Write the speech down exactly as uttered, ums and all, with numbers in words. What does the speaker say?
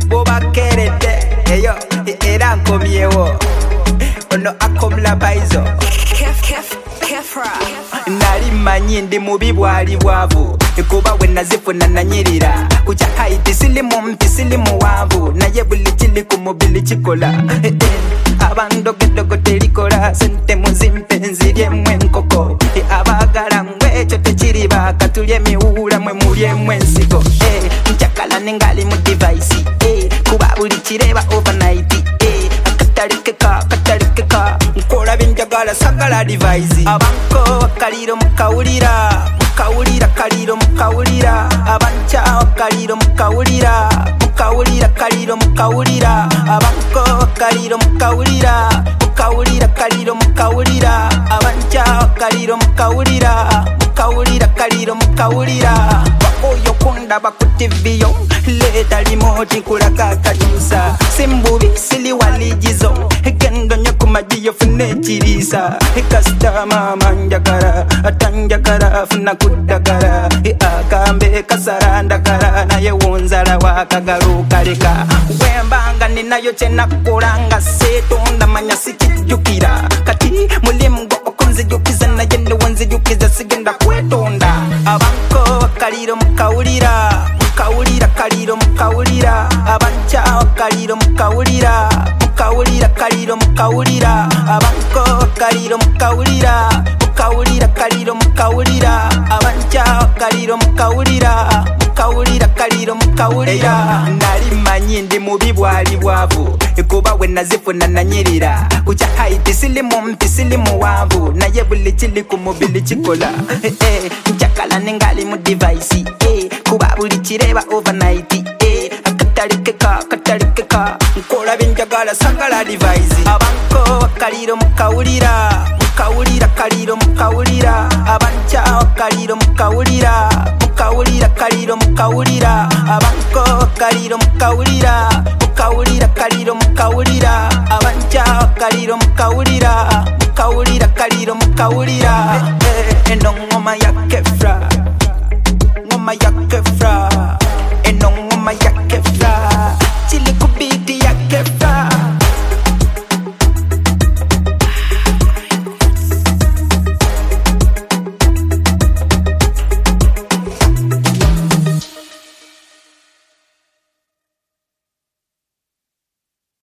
boba kerete eyo era nkomyewo ono akomla baizo Kef kef kefra nali manyi ndi mubi bwali bwavu kuba we nazifuna nanyirira kucha haiti silimu mpi silimu wavu naye buli kili ku mubili kikola eh, eh. Abandogedogo telikola sente muzimpenzi lyemwe nkoko eh, abagala ngwekyo tekiriba katulye miwula mwe mulyemwe ensigo eh, nchakala nengali mu device eh, kuba buli kireba overnight eh, akatarikeka akatarikeka nkola binjagala sagala device abanko bakaliro mukawulira mukawulira kaliro mukawulira abancha kaliro mukawulira mukawulira kaliro mukawulira abanko kaliro mukawulira mukawulira kaliro mukawulira abancha kaliro mukawulira mukawulira kaliro mukawulira oyo konda bakutiviyo leta limoti kulaka kajusa simbubi sili walijizo gendo nyakumajiyo fune chirisa kastama manjakara atanjakara funa kudagara akambe kasarandakara naye wonzala wakagaruka leka wembanga ninayo chena kulanga setonda manya sikijukira kati mulimu okonzijukiza naye ndewanzijukiza sigenda kwetonda abanko kaliro mukawulira mukawulira kaliro mukawulira abancha kaliro mukawulira mukawulira kaliro mukawulira abanko kaliro mukawulira mukawulira kaliro mukawulira abancha kaliro mukawulira mukawulira kaliro mukawulira nali manyi ndi mubi bwali bwavu kuba we nazifuna nanyirira kucha haiti silimu mpi silimu wavu naye buli kili ku mubili kikola eh, eh. nchakala nengali mu device eh, kuba buli kireba overnight eh, akatarikeka akatarikeka nkola binjagala sagala device abanko kaliro mukawulira mukawulira kaliro mukawulira abancha kaliro mukawulira mukawulira kaliro mukawulira abanko kaliro mukawulira mukawulira kaliro mukawulira abancha kaliro mukawulira mukawulira kaliro mukawulira eh, eh, eno ngoma ya Kef